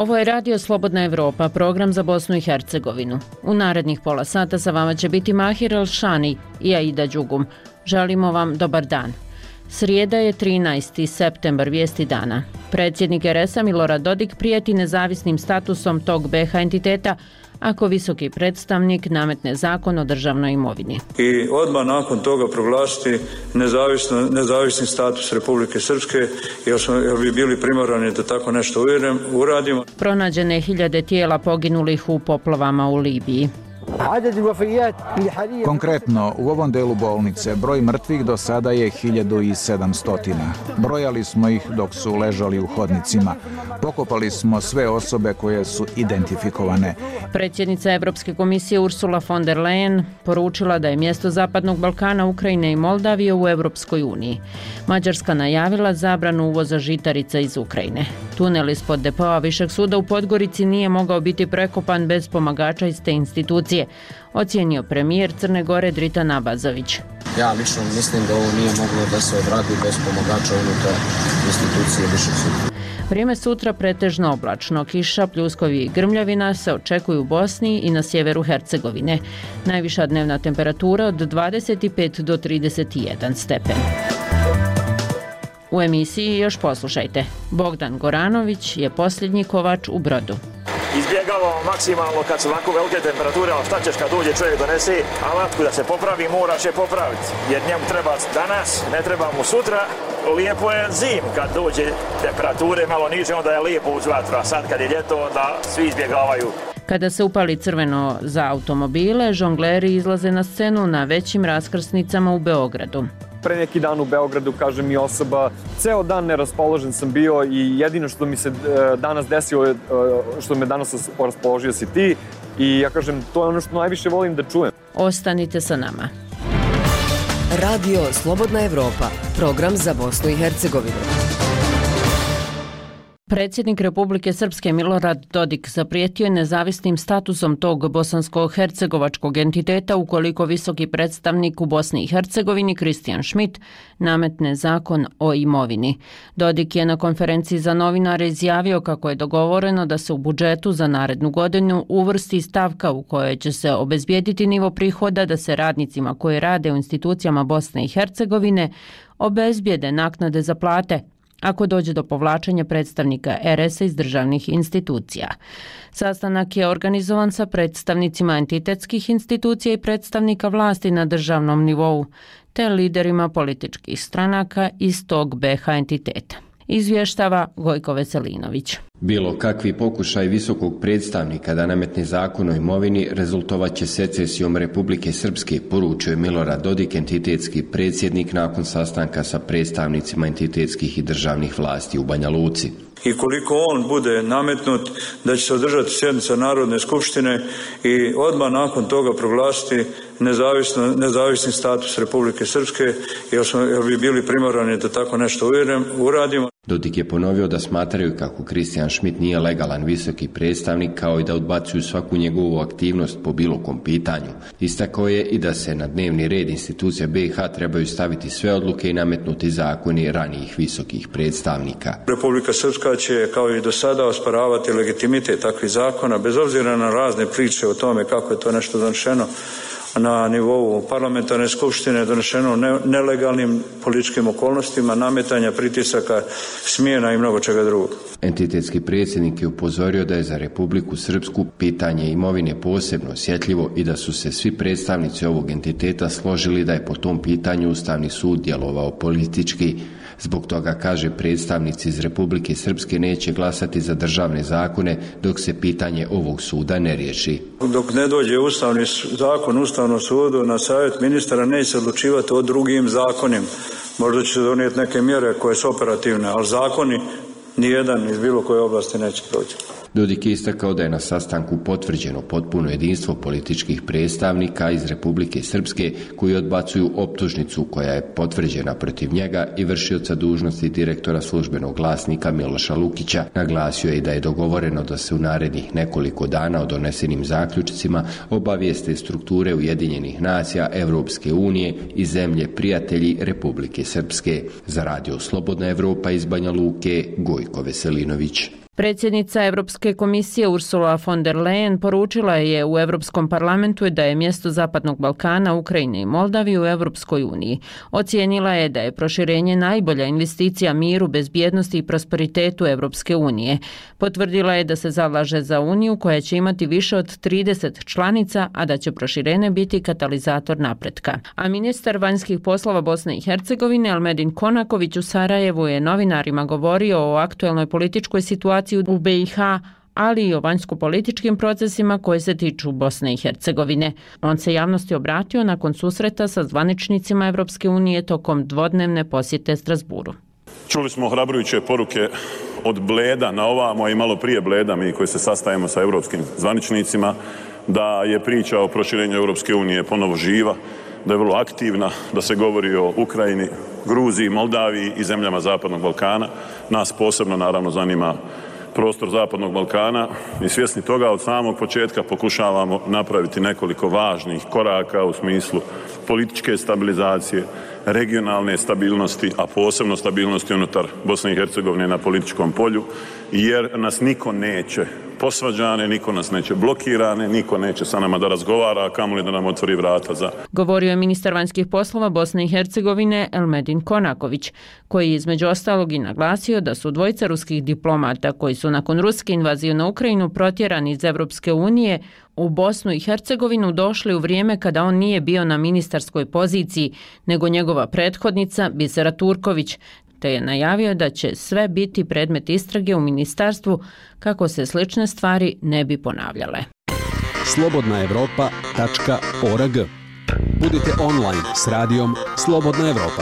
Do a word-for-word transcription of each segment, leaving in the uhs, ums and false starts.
Ovo je Radio Slobodna Evropa, program za Bosnu i Hercegovinu. U narednih pola sata sa vama će biti Mahir El-Shani i Aida Đugum. Želimo vam dobar dan. Srijeda je trinaesti septembar, vijesti dana. Predsjednik er es a Milorad Dodik prijeti nezavisnim statusom tog be ha entiteta ako visoki predstavnik nametne zakon o državnoj imovini. I odmah nakon toga proglasiti nezavisni status Republike Srpske, jer, smo, jer bi bili primorani da tako nešto uradimo. Pronađene hiljade tijela poginulih u poplavama u Libiji. Konkretno, u ovom delu bolnice broj mrtvih do sada je hiljadu sedamsto. Brojali smo ih dok su ležali u hodnicima. Pokopali smo sve osobe koje su identifikovane. Predsjednica Evropske komisije Ursula von der Leyen poručila da je mjesto Zapadnog Balkana, Ukrajine i Moldavije u Evropskoj uniji. Mađarska najavila zabranu uvoza žitarica iz Ukrajine. Tunel ispod depoa Višeg suda u Podgorici nije mogao biti prekopan bez pomagača iz te institucije, ocijenio premijer Crne Gore Dritan Abazović. Ja lično mislim da ovo nije moglo da se odradi bez pomagača unutar institucije Višeg suda. Vrijeme sutra pretežno oblačno, kiša, pljuskovi i grmljavina se očekuju u Bosni i na sjeveru Hercegovine. Najviša dnevna temperatura od dvadeset pet do trideset jedan stepen. U emisiji još poslušajte. Bogdan Goranović je posljednji kovač u Brodu. Izbjegavamo maksimalno kad su ovako velike temperature, ali šta ćeš kad dođe čovjek donese alatku da se popravi, moraš je popraviti. Jer njemu treba danas, ne treba mu sutra. Lijepo je zim kad dođe temperature malo niže, onda je lijepo uz vatru, a sad kad je ljeto, onda svi izbjegavaju. Kada se upali crveno za automobile, žongleri izlaze na scenu na većim raskrsnicama u Beogradu. Pre neki dan u Beogradu, kaže mi osoba, ceo dan neraspoložen sam bio i jedino što mi se danas desilo, što me danas raspoložio si ti i ja kažem, to je ono što najviše volim da čujem. Ostanite sa nama. Radio Slobodna Evropa, program za Bosnu i Hercegovinu. Predsjednik Republike Srpske Milorad Dodik zaprijetio je nezavisnim statusom tog bosansko-hercegovačkog entiteta ukoliko visoki predstavnik u Bosni i Hercegovini Kristijan Schmidt nametne zakon o imovini. Dodik je na konferenciji za novinare izjavio kako je dogovoreno da se u budžetu za narednu godinu uvrsti stavka u kojoj će se obezbijediti nivo prihoda da se radnicima koji rade u institucijama Bosne i Hercegovine obezbijede naknade za plate ako dođe do povlačenja predstavnika er es a iz državnih institucija. Sastanak je organizovan sa predstavnicima entitetskih institucija i predstavnika vlasti na državnom nivou, te liderima političkih stranaka iz tog be ha entiteta. Izvještava Gojko Veselinović. Bilo kakvi pokušaj visokog predstavnika da nametne zakon o imovini rezultovat će secesijom Republike Srpske, poručio je Milorad Dodik, entitetski predsjednik, nakon sastanka sa predstavnicima entitetskih i državnih vlasti u Banja Luci. I koliko on bude nametnut, da će se održati sjednica Narodne skupštine i odmah nakon toga proglasiti nezavisni status Republike Srpske, jer, smo, jer bi bili primorani da tako nešto uradimo. Dodik je ponovio da smatraju kako Kristijan Schmidt nije legalan visoki predstavnik, kao i da odbacuju svaku njegovu aktivnost po bilo kom pitanju. Istakao je i da se na dnevni red institucija be ha trebaju staviti sve odluke i nametnuti zakoni ranijih visokih predstavnika. Republika Srpska će, kao i do sada, osporavati legitimitet takvih zakona, bez obzira na razne priče o tome kako je to nešto donošeno na nivou parlamentarne skupštine, donešeno ne, nelegalnim političkim okolnostima, nametanja, pritisaka, smjena i mnogo čega drugog. Entitetski predsjednik je upozorio da je za Republiku Srpsku pitanje imovine posebno osjetljivo i da su se svi predstavnici ovog entiteta složili da je po tom pitanju Ustavni sud djelovao politički. Zbog toga, kaže, predstavnici iz Republike Srpske neće glasati za državne zakone dok se pitanje ovog suda ne riješi. Dok ne dođe Ustavni zakon Ustavnom sudu na savjet ministara, neće se odlučivati o drugim zakonima. Možda će se donijeti neke mjere koje su operativne, ali zakoni nijedan iz bilo koje oblasti neće proći. Dodik je istakao da je na sastanku potvrđeno potpuno jedinstvo političkih predstavnika iz Republike Srpske koji odbacuju optužnicu koja je potvrđena protiv njega i vršioca dužnosti direktora službenog glasnika Miloša Lukića. Naglasio je i da je dogovoreno da se u narednih nekoliko dana o donesenim zaključcima obavijeste strukture Ujedinjenih nacija, Evropske unije i zemlje prijatelji Republike Srpske. Za Radio Slobodna Evropa iz Banja Luke, Gojko Veselinović. Predsjednica Europske komisije Ursula von der Leyen poručila je u Europskom parlamentu da je mjesto Zapadnog Balkana, Ukrajine i Moldavije u Europskoj uniji. Ocijenila je da je proširenje najbolja investicija miru, bezbjednosti i prosperitetu Europske unije. Potvrdila je da se zalaže za uniju koja će imati više od trideset članica, a da će proširenje biti katalizator napretka. A ministar vanjskih poslova Bosne i Hercegovine Elmedin Konaković u Sarajevu je novinarima govorio o aktuelnoj političkoj situaciji u B i H, ali i o vanjsko-političkim procesima koji se tiču Bosne i Hercegovine. On se javnosti obratio nakon susreta sa zvaničnicima Europske unije tokom dvodnevne posjete Strasburu. Čuli smo ohrabrujuće poruke od Bleda na ovamo i malo prije Bleda, mi koji se sastajemo sa europskim zvaničnicima, da je priča o proširenju Europske unije ponovo živa, da je vrlo aktivna, da se govori o Ukrajini, Gruziji, Moldaviji i zemljama Zapadnog Balkana. Nas posebno naravno zanima prostor Zapadnog Balkana i svjesni toga od samog početka pokušavamo napraviti nekoliko važnih koraka u smislu političke stabilizacije, regionalne stabilnosti, a posebno stabilnosti unutar Bosne i Hercegovine na političkom polju, jer nas niko neće posvađane, niko nas neće blokirane, niko neće sa nama da razgovara, a kamoli da nam otvori vrata za... Govorio je ministar vanjskih poslova Bosne i Hercegovine Elmedin Konaković, koji je između ostalog i naglasio da su dvojica ruskih diplomata koji su nakon ruske invazije na Ukrajinu protjerani iz Europske unije u Bosnu i Hercegovinu došli u vrijeme kada on nije bio na ministarskoj poziciji, nego njegova prethodnica Bisera Turković, te je najavio da će sve biti predmet istrage u ministarstvu kako se slične stvari ne bi ponavljale. slobodna evropa tačka org. Budite online s radijom Slobodna Evropa.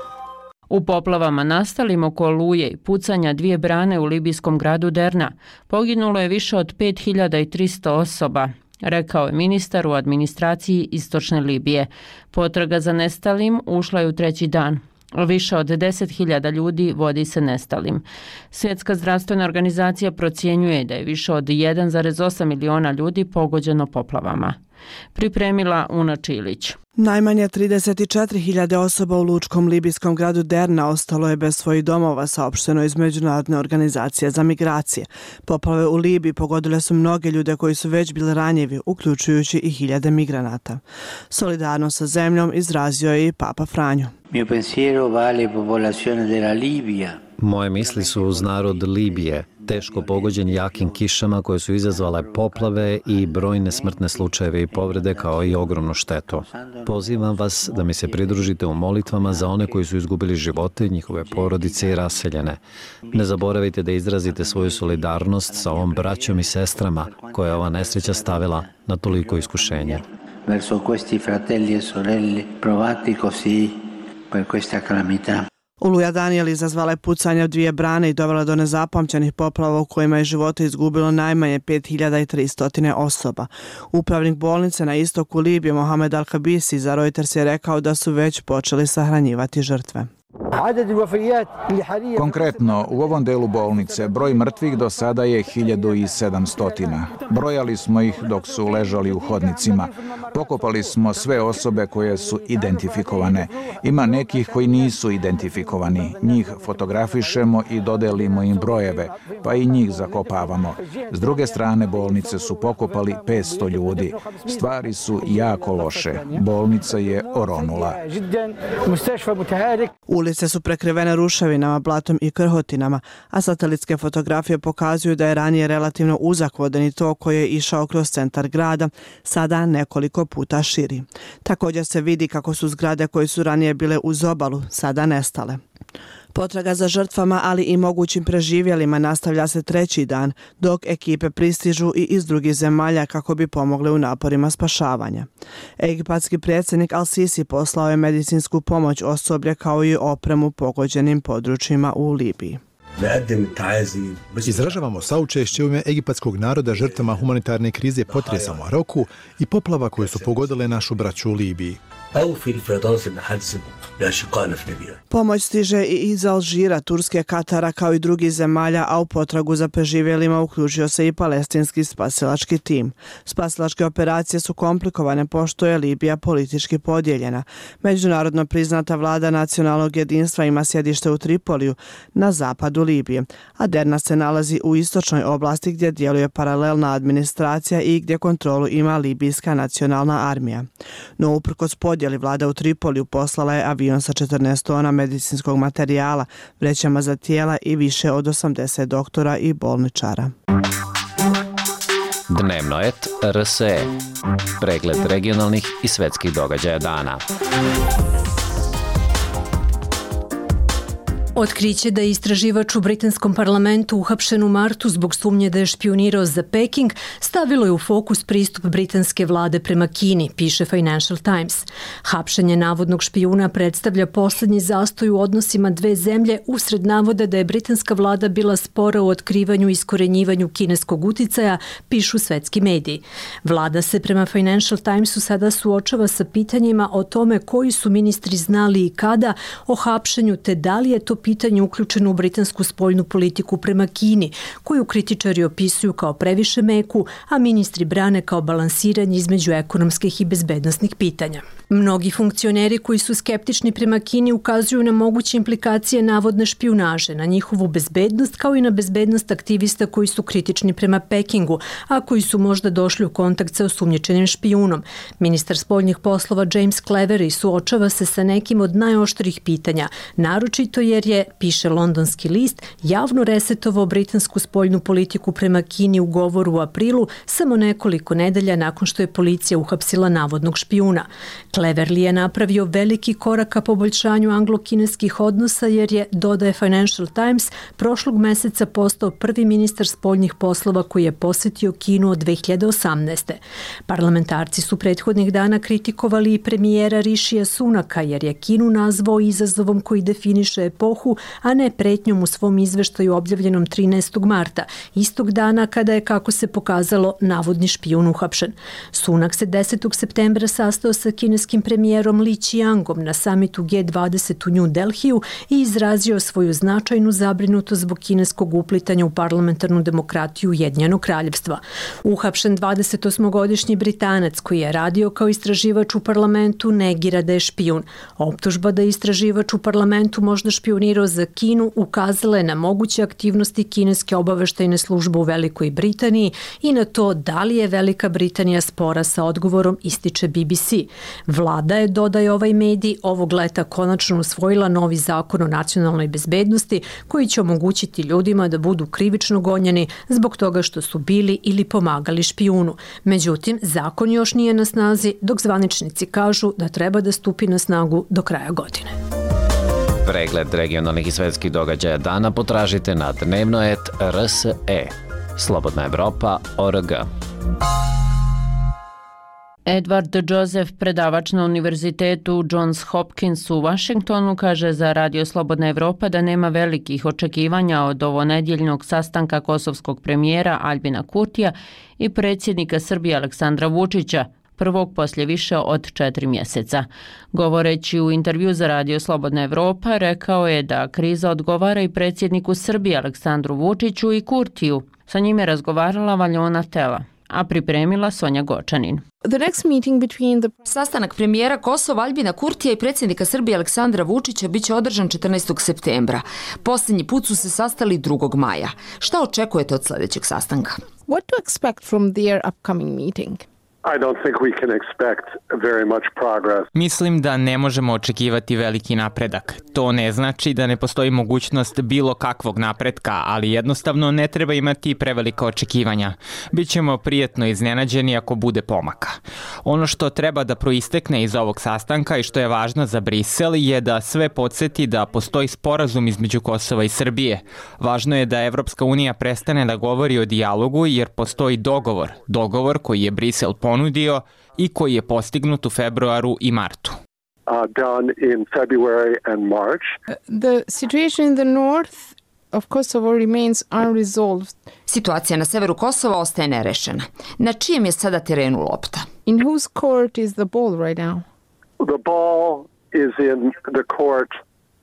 U poplavama nastalim oko oluje i pucanja dvije brane u libijskom gradu Derna poginulo je više od pet hiljada tristo osoba, rekao je ministar u administraciji Istočne Libije. Potraga za nestalim ušla je u treći dan. Više od deset hiljada ljudi vodi se nestalim. Svjetska zdravstvena organizacija procjenjuje da je više od jedan zarez osam miliona ljudi pogođeno poplavama. Pripremila Una Čilić. Najmanje trideset četiri hiljade osoba u lučkom libijskom gradu Derna ostalo je bez svojih domova, saopšteno iz Međunarodne organizacije za migracije. Poplave u Libiji pogodile su mnoge ljude koji su već bili ranjivi, uključujući i hiljade migranata. Solidarno sa zemljom izrazio je i Papa Franjo. Mio pensiero va alle popolazioni della Libia. Moje misli su uz narod Libije, teško pogođen jakim kišama koje su izazvale poplave i brojne smrtne slučajeve i povrede kao i ogromnu štetu. Pozivam vas da mi se pridružite u molitvama za one koji su izgubili živote, njihove porodice i raseljene. Ne zaboravite da izrazite svoju solidarnost sa ovom braćom i sestrama koje je ova nesreća stavila na toliko iskušenja. Verso questi fratelli e sorelle provati così per questa calamità. Oluja Daniel izazvala je pucanje od dvije brane i dovela do nezapamćenih poplava u kojima je živote izgubilo najmanje pet hiljada tristo osoba. Upravnik bolnice na istoku Libije Mohamed Al-Kabisi za Reuters je rekao da su već počeli sahranjivati žrtve. Konkretno, u ovom delu bolnice broj mrtvih do sada je hiljadu sedamsto. Brojali smo ih dok su ležali u hodnicima. Pokopali smo sve osobe koje su identifikovane. Ima nekih koji nisu identifikovani. Njih fotografišemo i dodelimo im brojeve, pa i njih zakopavamo. S druge strane bolnice su pokopali petsto ljudi. Stvari su jako loše. Bolnica je oronula. Ulice su prekrivene ruševinama, blatom i krhotinama, a satelitske fotografije pokazuju da je ranije relativno uzak vodeni tok koji je išao kroz centar grada, sada nekoliko puta širi. Također se vidi kako su zgrade koje su ranije bile uz obalu sada nestale. Potraga za žrtvama, ali i mogućim preživjelima nastavlja se treći dan, dok ekipe pristižu i iz drugih zemalja kako bi pomogle u naporima spašavanja. Egipatski predsjednik Al-Sisi poslao je medicinsku pomoć osoblje kao i opremu pogođenim područjima u Libiji. Izražavamo saučešće u ime egipatskog naroda žrtvama humanitarne krize potresa u Maroku i poplava koje su pogodile našu braću u Libiji. Pomoć stiže i iz Alžira, Turske, Katara kao i drugih zemalja, a u potragu za preživjelima uključio se i palestinski spasilački tim. Spasilačke operacije su komplikovane pošto je Libija politički podijeljena. Međunarodno priznata vlada nacionalnog jedinstva ima sjedište u Tripoliju na zapadu Libije, a Derna se nalazi u istočnoj oblasti gdje djeluje paralelna administracija i gdje kontrolu ima libijska nacionalna armija. No uprkos podjeli, vlada u Tripoliju poslala je avion sa četrnaest tona medicinskog materijala, vrećama za tijela i više od osamdeset doktora i bolničara. Dnevnoet R S E. Pregled regionalnih i svetskih događaja dana. Otkriće da je istraživač u britanskom parlamentu uhapšen u martu zbog sumnje da je špionirao za Peking stavilo je u fokus pristup britanske vlade prema Kini, piše Financial Times. Hapšenje navodnog špijuna predstavlja poslednji zastoj u odnosima dve zemlje usred navoda da je britanska vlada bila spora u otkrivanju i iskorenjivanju kineskog uticaja, pišu svetski mediji. Vlada se prema Financial Timesu sada suočava sa pitanjima o tome koji su ministri znali i kada o hapšenju, te da li je to pitanje uključeno u britansku spoljnu politiku prema Kini, koju kritičari opisuju kao previše meku, a ministri brane kao balansiranje između ekonomskih i bezbednosnih pitanja. Mnogi funkcioneri koji su skeptični prema Kini ukazuju na moguće implikacije navodne špijunaže, na njihovu bezbednost kao i na bezbednost aktivista koji su kritični prema Pekingu, a koji su možda došli u kontakt sa osumnjičenim špijunom. Ministar spoljnih poslova James Cleverly suočava se sa nekim od najoštrih pitanja, naročito jer je, piše londonski list, javno resetovao britansku spoljnu politiku prema Kini u govoru u aprilu, samo nekoliko nedelja nakon što je policija uhapsila navodnog špijuna. Cleverly je napravio veliki korak ka poboljšanju anglo-kineskih odnosa jer je, dodaje Financial Times, prošlog meseca postao prvi ministar spoljnih poslova koji je posjetio Kinu od dve hiljade osamnaeste. Parlamentarci su prethodnih dana kritikovali i premijera Rishija Sunaka jer je Kinu nazvao izazovom koji definiše epohu, a ne pretnjom u svom izveštaju objavljenom trinaestog marta, istog dana kada je, kako se pokazalo, navodni špijun uhapšen. Sunak se desetog septembra sastao sa kineskim premijerom Li Qiangom na samitu G dvadeset u New Delhiju i izrazio svoju značajnu zabrinutost zbog kineskog uplitanja u parlamentarnu demokratiju Ujedinjenog kraljevstva. Uhapšen dvadesetosmogodišnji Britanac koji je radio kao istraživač u parlamentu negira da je špijun. Optužba da je istraživač u parlamentu možda špionirao za Kinu ukazala je na moguće aktivnosti kineske obaveštajne službe u Velikoj Britaniji i na to da li je Velika Britanija spora sa odgovorom, ističe B B C. Vlada je, dodaje ovaj medij, ovog leta konačno usvojila novi zakon o nacionalnoj bezbednosti koji će omogućiti ljudima da budu krivično gonjeni zbog toga što su bili ili pomagali špijunu. Međutim, zakon još nije na snazi, dok zvaničnici kažu da treba da stupi na snagu do kraja godine. Pregled regionalnih i svetskih događaja dana potražite na dnevnoet R S E. Slobodna Evropa O R G. Edward Joseph, predavač na univerzitetu Johns Hopkins u Vašingtonu, kaže za Radio Slobodna Evropa da nema velikih očekivanja od ovonedjeljnog sastanka kosovskog premijera Aljbina Kurtija i predsjednika Srbije Aleksandra Vučića, prvog poslije više od četiri mjeseca. Govoreći u intervju za Radio Slobodna Evropa, rekao je da kriza odgovara i predsjedniku Srbije Aleksandru Vučiću i Kurtiju. Sa njime razgovarala Valjona Tela, a pripremila Sonja Gočanin. The next meeting between the... Sastanak premijera Kosova Aljbina Kurtija i predsjednika Srbije Aleksandra Vučića biće održan četrnaestog septembra. Posljednji put su se sastali drugog maja. Šta očekujete od sljedećeg sastanka? What to expect from their upcoming meeting? I don't think we can expect very much progress. Mislim da ne možemo očekivati veliki napredak. To ne znači da ne postoji mogućnost bilo kakvog napretka, ali jednostavno ne treba imati prevelika očekivanja. Bićemo prijetno iznenađeni ako bude pomaka. Ono što treba da proistekne iz ovog sastanka i što je važno za Brisel je da sve podsjeti da postoji sporazum između Kosova i Srbije. Važno je da Evropska unija prestane da govori o dijalogu jer postoji dogovor. Dogovor koji je Brisel ponudio i koji je postignut u februaru i martu. Uh, done in February and March. The situation in the north of Kosovo remains unresolved. Situacija na severu Kosova ostaje nerešena. Na čijem je sada terenu lopta? In whose court is the ball right now? The ball is in the court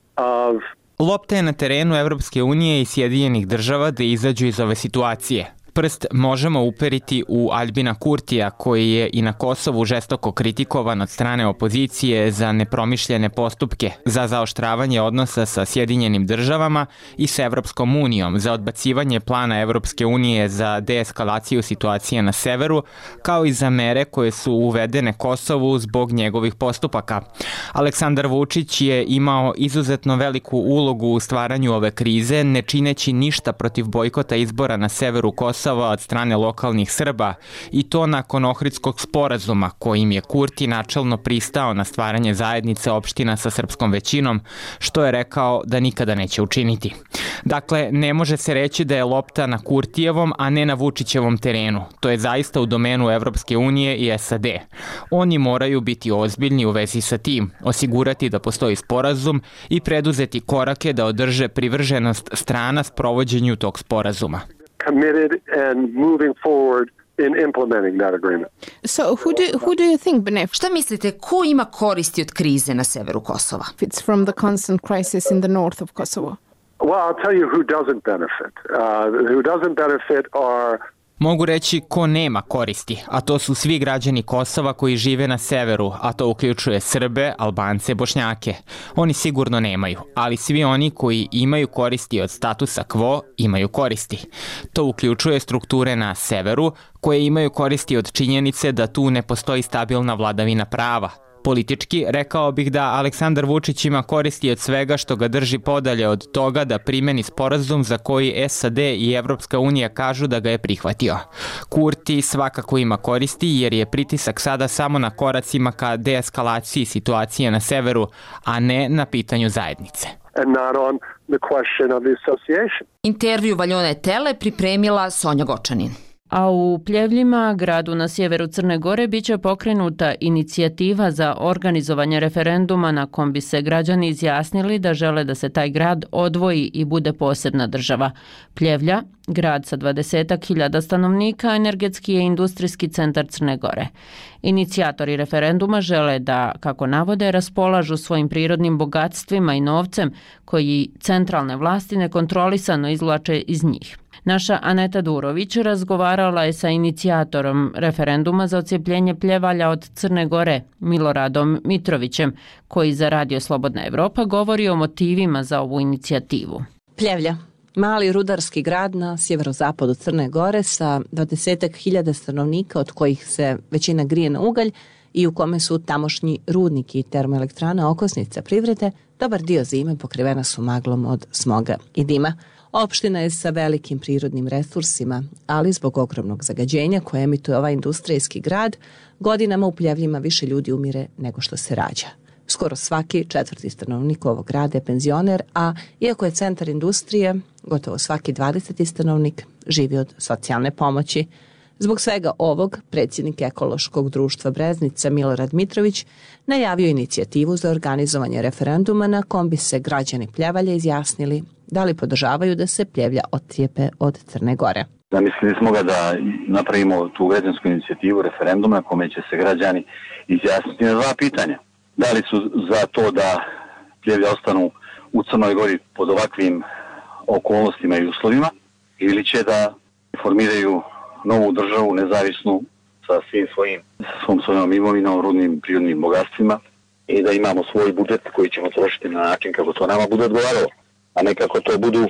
of Lopta je na terenu Evropske unije i Sjedinjenih država da izađu iz ove situacije. Prst možemo uperiti u Aljbina Kurtija, koji je i na Kosovu žestoko kritikovan od strane opozicije za nepromišljene postupke, za zaoštravanje odnosa sa Sjedinjenim državama i sa Evropskom unijom, za odbacivanje plana Evropske unije za deeskalaciju situacije na severu, kao i za mere koje su uvedene Kosovu zbog njegovih postupaka. Aleksandar Vučić je imao izuzetno veliku ulogu u stvaranju ove krize, ne čineći ništa protiv bojkota izbora na severu Kosova od strane lokalnih Srba, i to nakon Ohridskog sporazuma kojim je Kurti načelno pristao na stvaranje zajednice opština sa srpskom većinom, što je rekao da nikada neće učiniti. Dakle, ne može se reći da je lopta na Kurtijevom, a ne na Vučićevom terenu. To je zaista u domenu Evropske unije i S A D. Oni moraju biti ozbiljni u vezi sa tim, osigurati da postoji sporazum i preduzeti korake da održe privrženost strana sprovođenju tog sporazuma. committed and moving forward in implementing that agreement. So who do who do you think benefits? Šta mislite, ko ima koristi od krize na severu Kosova? It's from the constant crisis in the north of Kosovo. Well, I'll tell you who doesn't benefit. Uh, who doesn't benefit are Mogu reći ko nema koristi, a to su svi građani Kosova koji žive na severu, a to uključuje Srbe, Albance, Bošnjake. Oni sigurno nemaju, ali svi oni koji imaju koristi od statusa quo imaju koristi. To uključuje strukture na severu koje imaju koristi od činjenice da tu ne postoji stabilna vladavina prava. Politički, rekao bih da Aleksandar Vučić ima koristi od svega što ga drži podalje od toga da primeni sporazum za koji S A D i Evropska unija kažu da ga je prihvatio. Kurti svakako ima koristi jer je pritisak sada samo na koracima ka deeskalaciji situacije na severu, a ne na pitanju zajednice. and not on the question of the association. Intervju Valjone Tele pripremila Sonja Gočanin. A u Pljevljima, gradu na sjeveru Crne Gore, biće pokrenuta inicijativa za organizovanje referenduma na kom bi se građani izjasnili da žele da se taj grad odvoji i bude posebna država. Pljevlja, grad sa dvadeset hiljada stanovnika, energetski je industrijski centar Crne Gore. Inicijatori referenduma žele da, kako navode, raspolažu svojim prirodnim bogatstvima i novcem koji centralne vlasti nekontrolisano izvlače iz njih. Naša Aneta Durović razgovarala je sa inicijatorom referenduma za odcijepljenje Pljevalja od Crne Gore, Miloradom Mitrovićem, koji za Radio Slobodna Evropa govori o motivima za ovu inicijativu. Pljevlja, mali rudarski grad na sjeverozapadu Crne Gore sa dvadeset hiljada stanovnika, od kojih se većina grije na ugalj i u kome su tamošnji rudniki i termoelektrana okosnica privrede, dobar dio zime pokrivena su maglom od smoga i dima. Opština je sa velikim prirodnim resursima, ali zbog ogromnog zagađenja koje emituje ovaj industrijski grad, godinama u Pljevljima više ljudi umire nego što se rađa. Skoro svaki četvrti stanovnik ovog grada je penzioner, a iako je centar industrije, gotovo svaki dvadeseti stanovnik živi od socijalne pomoći. Zbog svega ovog, predsjednik Ekološkog društva Breznica Milorad Mitrović najavio inicijativu za organizovanje referenduma na kom bi se građani Pljevalja izjasnili da li podržavaju da se Pljevlja odcijepe od Crne Gore. Zamislili smo ga da napravimo tu građansku inicijativu referenduma na kome će se građani izjasniti na dva pitanja. Da li su za to da Pljevlja ostanu u Crnoj Gori pod ovakvim okolnostima i uslovima, ili će da formiraju novu državu nezavisnu sa svim svojim, svom svojom imovinom, rudnim prirodnim bogatstvima i da imamo svoj budžet koji ćemo trošiti na način kako to nama bude odgovaralo, a ne kako to budu,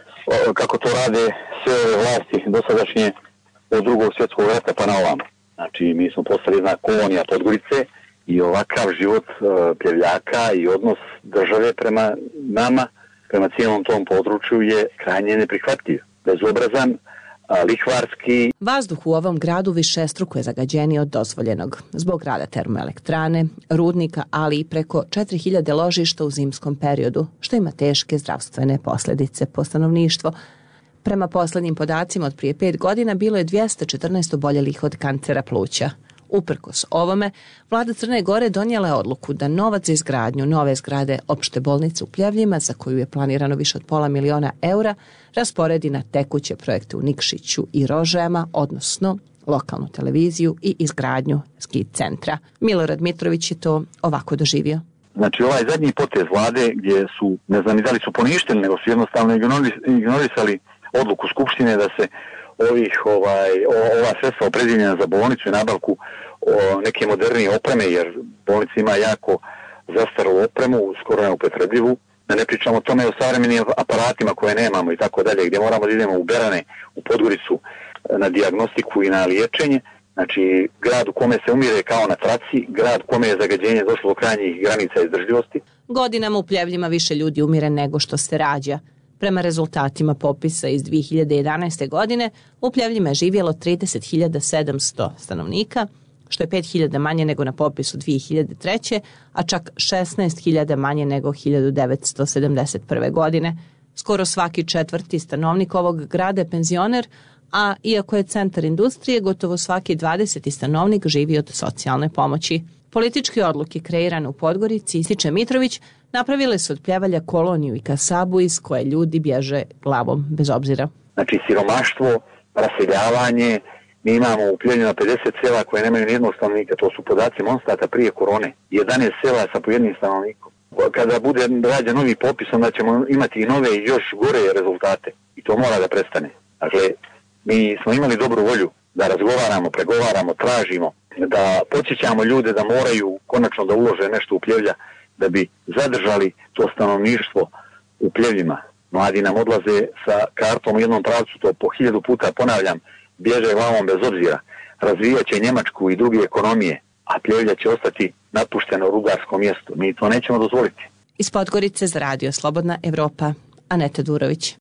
kako to rade sve ove vlasti dosadašnje od drugog svjetskog rata pa na ovamo. Znači, mi smo postali jedna kolonija Podgorice i ovakav život Pljevljaka i odnos države prema nama, prema cijelom tom području je krajnje neprihvatljiv, bezobrazan, lihvarski. Vazduh u ovom gradu višestruko je zagađeniji od dozvoljenog zbog rada termoelektrane, rudnika, ali i preko četiri hiljade ložišta u zimskom periodu, što ima teške zdravstvene posljedice po stanovništvo. Prema poslednjim podacima od prije pet godina bilo je dvjesto četrnaest oboljelih od kancera pluća. Uprkos ovome, vlada Crne Gore donijela je odluku da novac za izgradnju nove zgrade opšte bolnice u Pljevljima, za koju je planirano više od pola miliona eura, rasporedi na tekuće projekte u Nikšiću i Rožajama, odnosno lokalnu televiziju i izgradnju ski centra. Milorad Mitrović je to ovako doživio. Znači ovaj zadnji potez vlade gdje su, ne znam ni da li su poništeni, nego su jednostavno ignorisali odluku Skupštine da se ovih, ovaj, ova sredstva opredijeljena za bolnicu i nabavku o, neke modernije opreme, jer bolnica ima jako zastaru opremu, skoro neupotrebljivu, da ne pričamo o tome o savremenim aparatima koje nemamo i tako dalje, gdje moramo da idemo u Berane, u Podgoricu na dijagnostiku i na liječenje. Znači, grad u kome se umire kao na traci, grad u kome je zagađenje došlo do krajnjih granica izdržljivosti. Godinama u Pljevljima više ljudi umire nego što se rađa. Prema rezultatima popisa iz dvije hiljade jedanaeste. godine, u Pljevljima je živjelo trideset hiljada sedamsto stanovnika, što je pet hiljada manje nego na popisu dvije hiljade treće. a čak šesnaest hiljada manje nego hiljadu devetsto sedamdeset prve. godine. Skoro svaki četvrti stanovnik ovog grada je penzioner, a iako je centar industrije, gotovo svaki dvadeseti stanovnik živi od socijalne pomoći. Političke odluke kreirane u Podgorici, ističe Mitrović, napravile su od Pljevalja koloniju i kasabu iz koje ljudi bježe glavom bez obzira. Znači siromaštvo, raseljavanje, mi imamo u Pljevaljima pedeset sela koje nemaju nijednog stanovnika, to su podaci Monstata prije korone, jedanaest sela sa po jednim stanovnikom. Kada bude rađen novi popis, onda ćemo imati i nove i još gore rezultate i to mora da prestane. Dakle, mi smo imali dobru volju da razgovaramo, pregovaramo, tražimo, da podsjećamo ljude da moraju konačno da ulože nešto u Pljevlja da bi zadržali to stanovništvo u Pljevljima. Mladi nam odlaze sa kartom u jednom pravcu, to po hiljadu puta ponavljam, bježe glavom bez obzira. Razvijat će Njemačku i druge ekonomije, a Pljevlja će ostati napušteno rudarsko mjesto. Mi to nećemo dozvoliti. Iz Podgorice za Radio Slobodna Evropa, Aneta Durović.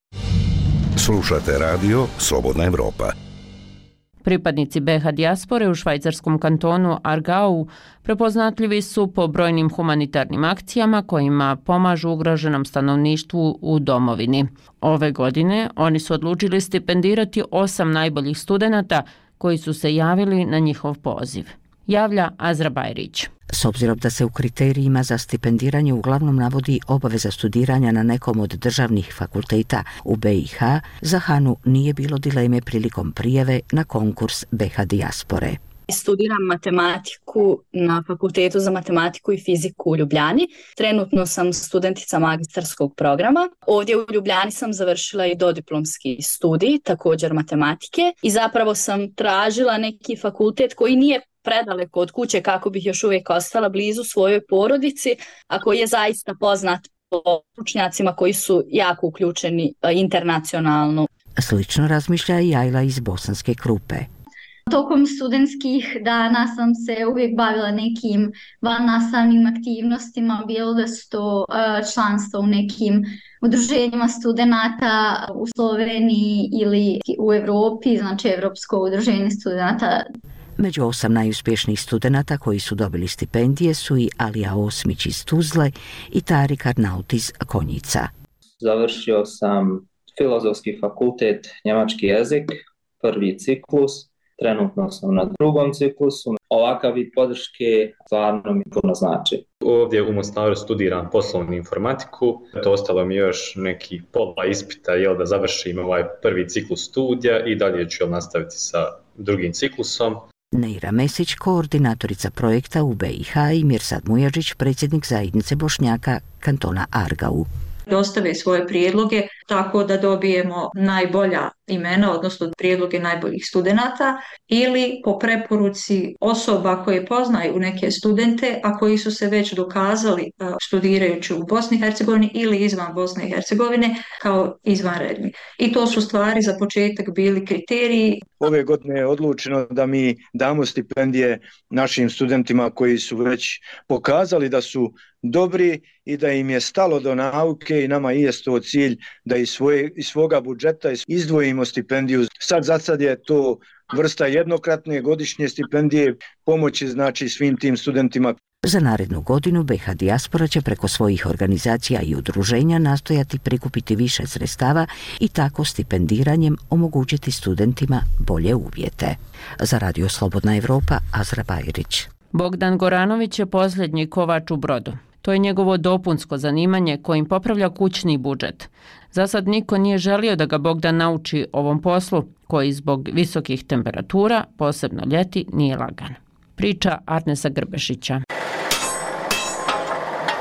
Slušate radio Slobodna Evropa. Pripadnici be ha dijaspore u švajcarskom kantonu Aargau prepoznatljivi su po brojnim humanitarnim akcijama kojima pomažu ugroženom stanovništvu u domovini. Ove godine oni su odlučili stipendirati osam najboljih studenata koji su se javili na njihov poziv. Javlja Azra Bajrić. S obzirom da se u kriterijima za stipendiranje uglavnom navodi obaveza studiranja na nekom od državnih fakulteta u be i ha, za Hanu nije bilo dileme prilikom prijave na konkurs be ha dijaspore. Studiram matematiku na Fakultetu za matematiku i fiziku u Ljubljani. Trenutno sam studentica magistarskog programa. Ovdje u Ljubljani sam završila i dodiplomski studij, također matematike, i zapravo sam tražila neki fakultet koji nije predaleko od kuće kako bih još uvijek ostala blizu svojoj porodici, a koji je zaista poznat po stručnjacima koji su jako uključeni internacionalno. Slično razmišlja i Ajla iz Bosanske Krupe. Tokom studentskih dana sam se uvijek bavila nekim vannastavnim aktivnostima, bilo da su to članstvo u nekim udruženjima studenata u Sloveniji ili u Evropi, znači Evropsko udruženje studenata. Među osam najuspješnijih studenata koji su dobili stipendije su i Alija Osmić iz Tuzle i Tarik Arnaut iz Konjica. Završio sam Filozofski fakultet, njemački jezik, prvi ciklus. Trenutno sam na drugom ciklusu. Ovakav vid podrške stvarno mi puno znači. Ovdje u Mostaru studiram poslovnu informatiku. To ostalo mi još neki pola ispita jel, da završim ovaj prvi ciklus studija i dalje ću nastaviti sa drugim ciklusom. Neira Mesić, koordinatorica projekta u be i ha, i Mirsad Mujažić, predsjednik zajednice Bošnjaka kantona Aargau. Dostave svoje prijedloge tako da dobijemo najbolja imena, odnosno prijedloge najboljih studenata, ili po preporuci osoba koje poznaju neke studente, a koji su se već dokazali studirajući u Bosni i Hercegovini ili izvan Bosne i Hercegovine kao izvanredni. I to su stvari za početak bili kriteriji. Ove godine je odlučeno da mi damo stipendije našim studentima koji su već pokazali da su dobri i da im je stalo do nauke, i nama i jest to cilj da iz, svoje, iz svoga budžeta izdvojimo stipendiju. Sad za sad je to vrsta jednokratne godišnje stipendije pomoći znači svim tim studentima. Za narednu godinu be ha dijaspora će preko svojih organizacija i udruženja nastojati prikupiti više sredstava i tako stipendiranjem omogućiti studentima bolje uvjete. Za Radio Slobodna Evropa, Azra Bajrić. Bogdan Goranović je posljednji kovač u Brodu. To je njegovo dopunsko zanimanje kojim popravlja kućni budžet. Za sad niko nije želio da ga Bogdan nauči ovom poslu, koji zbog visokih temperatura, posebno ljeti, nije lagan. Priča Arnesa Grbešića.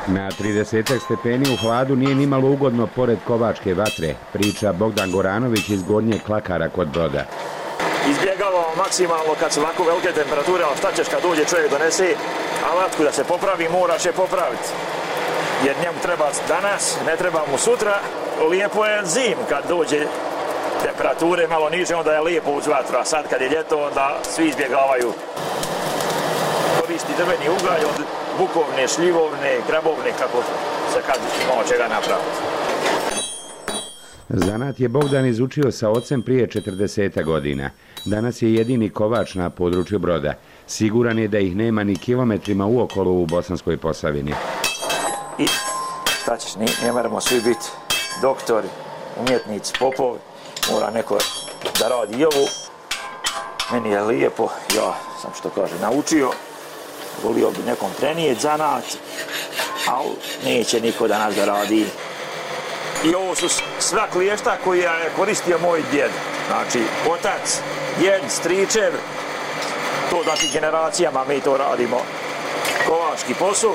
Na trideset stepeni u hladu nije nimalo ugodno pored kovačke vatre, priča Bogdan Goranović iz Gornjeg Klakara kod Broda. Izbjegavamo maksimalno kad su ovako velike temperature, ali šta ćeš kad dođe čovjek donese alatku da se popravi, moraš je popraviti. Jer njemu treba danas, ne treba mu sutra. Lijepo je zim kad dođe temperature malo niže, onda je lijepo uz vatru, a sad kad je ljeto, onda svi izbjegavaju. Koristi drveni ugalj od bukovne, šljivovne, grabovne, kako se kad imamo čega napraviti. Zanat je Bogdan izučio sa ocem prije četrdeset godina. Danas je jedini kovač na području Broda. Siguran je da ih nema ni kilometrima uokolo u Bosanskoj Posavini. I šta ćeš, ne moramo svi biti doktori, umjetnici, popovi. Mora neko da radi i ovu. Meni je lijepo, ja sam što kaže naučio. Volio bi nekom prenijeti zanat, ali neće niko da nas da radi. I ovo su sva kliješta koje je koristio moj djed. Znači, otac, djed, stričev, to znači generacijama mi to radimo. Kovački posao,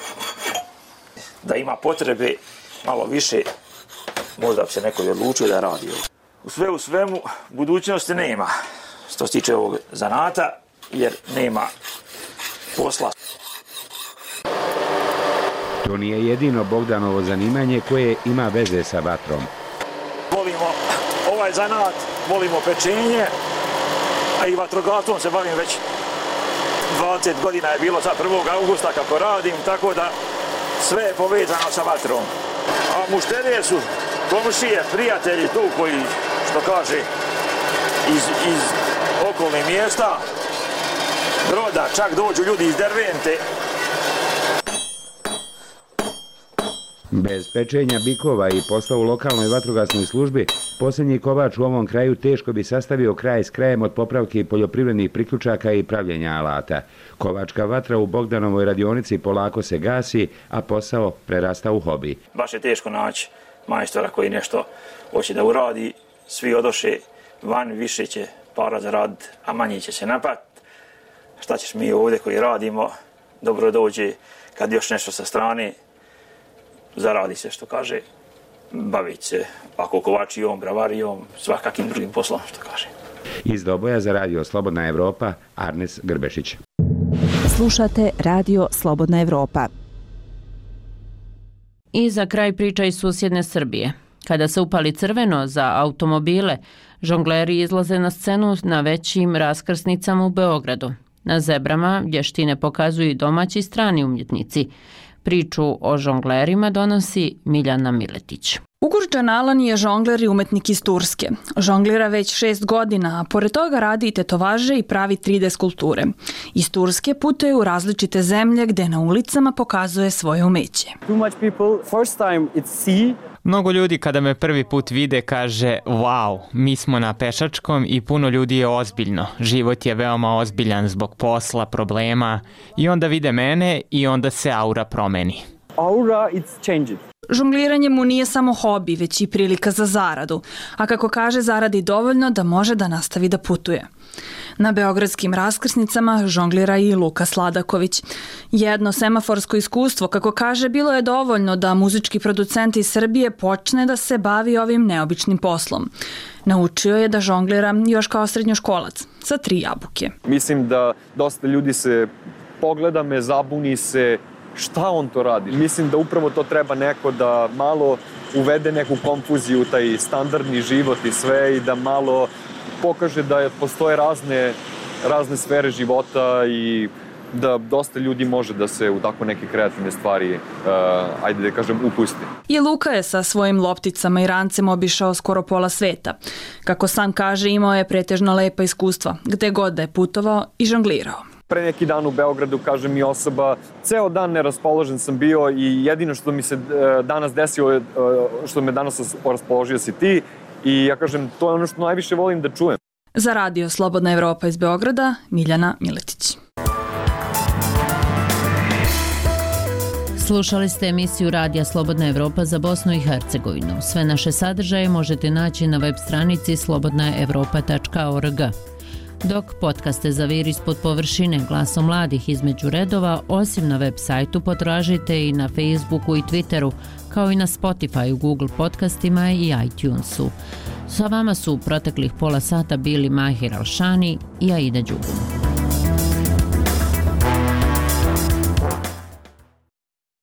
da ima potrebe malo više, možda bi se neko odlučio da radi ovo. U sve u svemu, budućnosti nema, što se tiče ovog zanata, jer nema posla. To nije jedino Bogdanovo zanimanje koje ima veze sa vatrom. Volimo ovaj zanat, volimo pečenje, a i vatrogatvom se bavim već dvadeset godina je bilo sad prvog augusta kako radim, tako da sve je povezano sa vatrom. A mušterije su komšije, prijatelji tu koji, što kaže, iz, iz okolnih mjesta, Broda, čak dođu ljudi iz Dervente. Bez pečenja bikova i posla u lokalnoj vatrogasnoj službi, posljednji kovač u ovom kraju teško bi sastavio kraj s krajem od popravke poljoprivrednih priključaka i pravljenja alata. Kovačka vatra u Bogdanovoj radionici polako se gasi, a posao prerasta u hobi. Baš je teško naći majstora koji nešto hoće da uradi. Svi odoše van, više će para zaraditi, a manje će se napati. Šta ćeš mi ovdje koji radimo, dobro dođe kad još nešto sa strane, zaradi se, što kaže, baviti se ako kovačijom, bravarijom, svakakim drugim poslom, što kaže. Iz Doboja za radio Slobodna Evropa, Arnes Grbešić. Slušate radio Slobodna Evropa. I za kraj priča iz susjedne Srbije. Kada se upali crveno za automobile, žongleri izlaze na scenu na većim raskrsnicama u Beogradu. Na zebrama vještine pokazuju i domaći i strani umjetnici. Priču o žonglerima donosi Miljana Miletić. Ugurđan Alan je žongler i umetnik iz Turske. Žonglira već šest godina, a pored toga radi i tetovaže i pravi tri D skulpture. Iz Turske putuje u različite zemlje gde na ulicama pokazuje svoje umeće. Mnogo ljudi kada me prvi put vide kaže wow, mi smo na pešačkom i puno ljudi je ozbiljno. Život je veoma ozbiljan zbog posla, problema i onda vide mene i onda se aura promeni. Aura, it's changed. Žongliranje mu nije samo hobi, već i prilika za zaradu, a kako kaže zaradi dovoljno da može da nastavi da putuje. Na beogradskim raskrsnicama žonglira i Luka Sladaković. Jedno semaforsko iskustvo, kako kaže, bilo je dovoljno da muzički producent iz Srbije počne da se bavi ovim neobičnim poslom. Naučio je da žonglira još kao srednjoškolac, sa tri jabuke. Mislim da dosta ljudi se pogleda me, zabuni se, šta on to radi? Mislim da upravo to treba neko da malo uvede neku konfuziju u taj standardni život i sve i da malo pokaže da postoje razne, razne sfere života i da dosta ljudi može da se u tako neke kreativne stvari, uh, ajde da kažem, upusti. I Luka je sa svojim lopticama i rancem obišao skoro pola sveta. Kako sam kaže, imao je pretežno lepa iskustva, gde god da je putovao i žonglirao. Pre neki dan u Beogradu, kaže mi osoba, ceo dan neraspoložen sam bio i jedino što mi se danas desilo, što me danas raspoložio si ti i ja kažem, to je ono što najviše volim da čujem. Za radio Slobodna Evropa iz Beograda, Miljana Miletić. Slušali ste emisiju Radija Slobodna Evropa za Bosnu i Hercegovinu. Sve naše sadržaje možete naći na web stranici slobodna evropa tačka org. Dok podcaste Zaviri ispod površine Glasom mladih između redova, osim na web sajtu, potražite i na Facebooku i Twitteru, kao i na Spotify, Google podcastima i iTunesu. Sa vama su u proteklih pola sata bili Mahir Alšani i Aida Đugum.